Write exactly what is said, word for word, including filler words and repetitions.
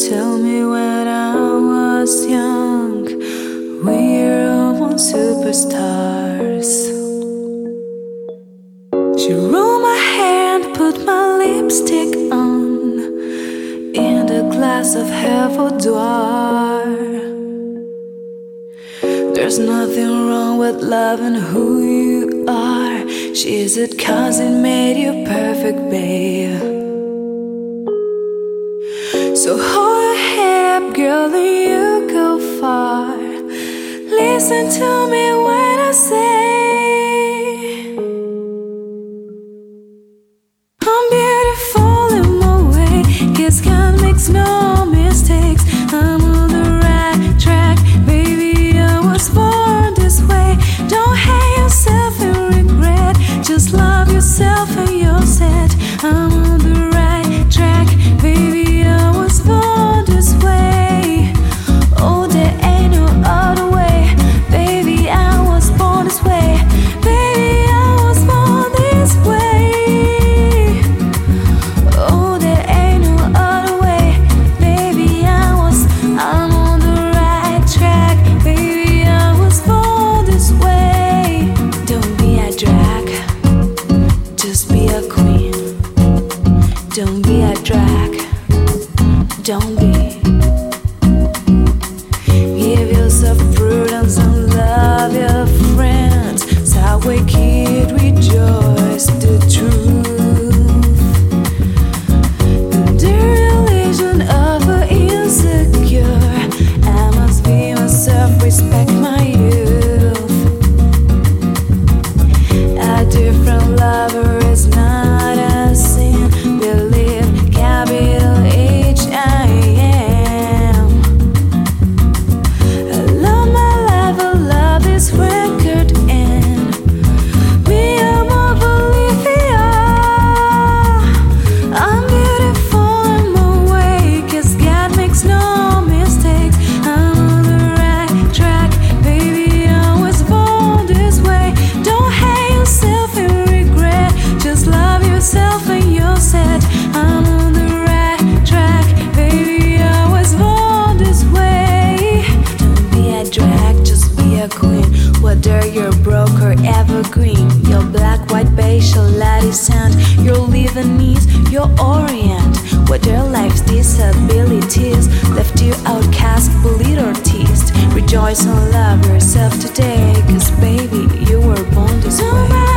tell me when I was young, we're all superstars. She rolled my hair and put my lipstick on in the glass of her boudoir. There's nothing wrong with loving who you are. She said 'cause it made you perfect, babe. So hold your head up, girl, and you go far. Listen to me when I say I'm beautiful in my way, 'cause God makes no mistakes. I'm on the right track, baby, I was born this way. Don't hate yourself and regret, just love yourself and you're set. I'm on the right track, baby, I was born this way. Oh, there ain't no other way, baby, I was born this way. Baby, I was born this way. Oh, there ain't no other way, baby, I was, I'm on the right track, baby, I was born this way. Don't be a drag, just be a queen. Don't be a drag, don't be. Give yourself prudence and love your friends. Subway kid, rejoice the truth. The religion of an insecure, I must be myself, respect my youth. A different lover is not a sin. Believe capital H I am. I love my life, I love this record, and me, I'm a Bolivia. I'm beautiful in my way, 'cause God makes no mistakes. I'm on the right track, baby, I was born this way. Don't hate yourself and regret, just love yourself and you're set. I'm on the right track, baby, I was born this way. Don't be a drag, just be a queen. Whether you're broke or evergreen, your black, white, beige, or Latin sound, your Lebanese, your Orient. Whether life's disabilities left you outcast, bullied, or teased, rejoice and love yourself today, 'cause baby, you were born this way.